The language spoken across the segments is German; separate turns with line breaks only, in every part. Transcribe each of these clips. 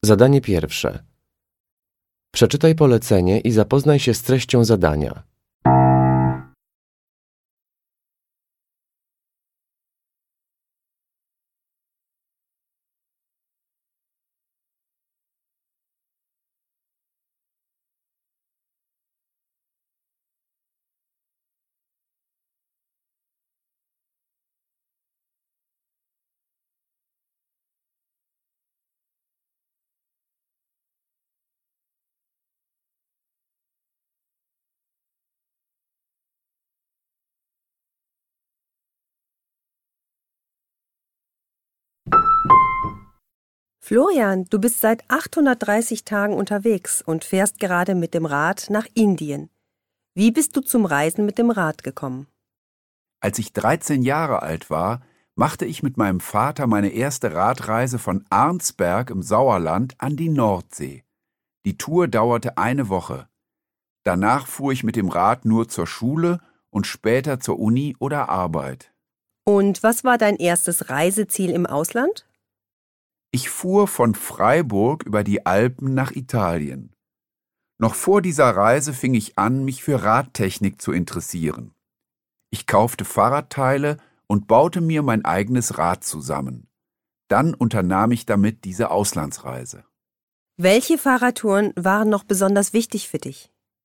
Zadanie pierwsze. Przeczytaj polecenie i zapoznaj się z treścią zadania.
Florian, du bist seit 830 Tagen unterwegs und fährst gerade mit dem Rad nach Indien. Wie bist du zum Reisen mit dem Rad gekommen?
Als ich 13 Jahre alt war, machte ich mit meinem Vater meine erste Radreise von Arnsberg im Sauerland an die Nordsee. Die Tour dauerte eine Woche. Danach fuhr ich mit dem Rad nur zur Schule und später zur Uni oder Arbeit.
Und was war dein erstes Reiseziel im Ausland?
Ich fuhr von Freiburg über die Alpen nach Italien. Noch vor dieser Reise fing ich an, mich für Radtechnik zu interessieren. Ich kaufte Fahrradteile und baute mir mein eigenes Rad zusammen. Dann unternahm ich damit diese Auslandsreise.
Welche Fahrradtouren waren noch besonders wichtig für dich?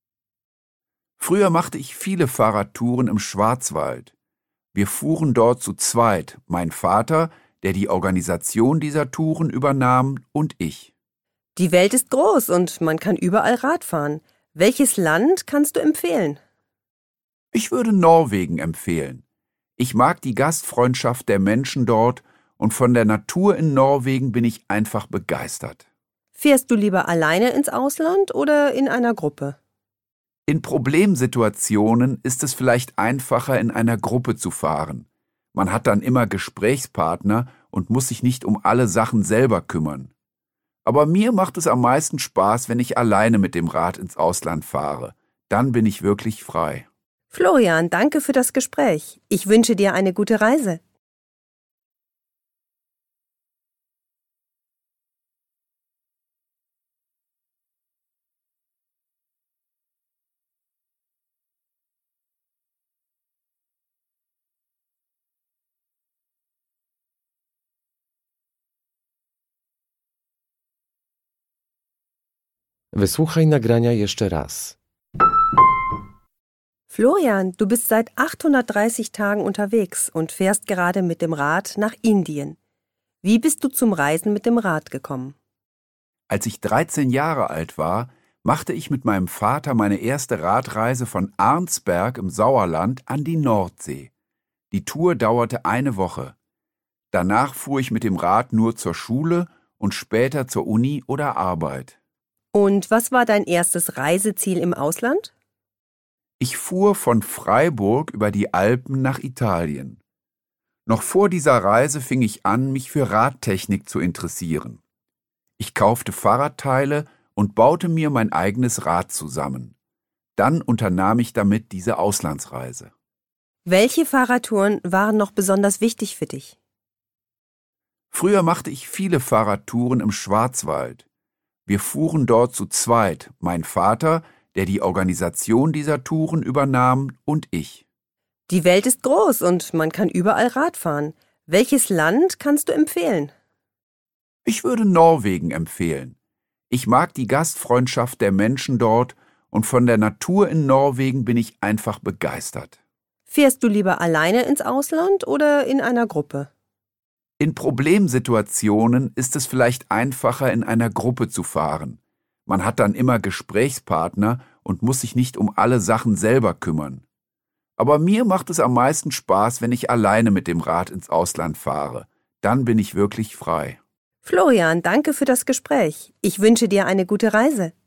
Früher machte ich viele Fahrradtouren im Schwarzwald. Wir fuhren dort zu zweit, mein Vater, der die Organisation dieser Touren übernahm, und ich.
Die Welt ist groß und man kann überall Rad fahren. Welches Land kannst du empfehlen?
Ich würde Norwegen empfehlen. Ich mag die Gastfreundschaft der Menschen dort und von der Natur in Norwegen bin ich einfach begeistert.
Fährst du lieber alleine ins Ausland oder in einer Gruppe?
In Problemsituationen ist es vielleicht einfacher, in einer Gruppe zu fahren. Man hat dann immer Gesprächspartner und muss sich nicht um alle Sachen selber kümmern. Aber mir macht es am meisten Spaß, wenn ich alleine mit dem Rad ins Ausland fahre. Dann bin ich wirklich frei.
Florian, danke für das Gespräch. Ich wünsche dir eine gute Reise.
Wysłuchaj nagrania jeszcze raz.
Florian, du bist seit 830 Tagen unterwegs und fährst gerade mit dem Rad nach Indien. Wie bist du zum Reisen mit dem Rad gekommen?
Als ich 13 Jahre alt war, machte ich mit meinem Vater meine erste Radreise von Arnsberg im Sauerland an die Nordsee. Die Tour dauerte eine Woche. Danach fuhr ich mit dem Rad nur zur Schule und später zur Uni oder Arbeit.
Und was war dein erstes Reiseziel im Ausland?
Ich fuhr von Freiburg über die Alpen nach Italien. Noch vor dieser Reise fing ich an, mich für Radtechnik zu interessieren. Ich kaufte Fahrradteile und baute mir mein eigenes Rad zusammen. Dann unternahm ich damit diese Auslandsreise.
Welche Fahrradtouren waren noch besonders wichtig für dich?
Früher machte ich viele Fahrradtouren im Schwarzwald. Wir fuhren dort zu zweit, mein Vater, der die Organisation dieser Touren übernahm, und ich.
Die Welt ist groß und man kann überall Rad fahren. Welches Land kannst du empfehlen?
Ich würde Norwegen empfehlen. Ich mag die Gastfreundschaft der Menschen dort und von der Natur in Norwegen bin ich einfach begeistert.
Fährst du lieber alleine ins Ausland oder in einer Gruppe?
In Problemsituationen ist es vielleicht einfacher, in einer Gruppe zu fahren. Man hat dann immer Gesprächspartner und muss sich nicht um alle Sachen selber kümmern. Aber mir macht es am meisten Spaß, wenn ich alleine mit dem Rad ins Ausland fahre. Dann bin ich wirklich frei.
Florian, danke für das Gespräch. Ich wünsche dir eine gute Reise.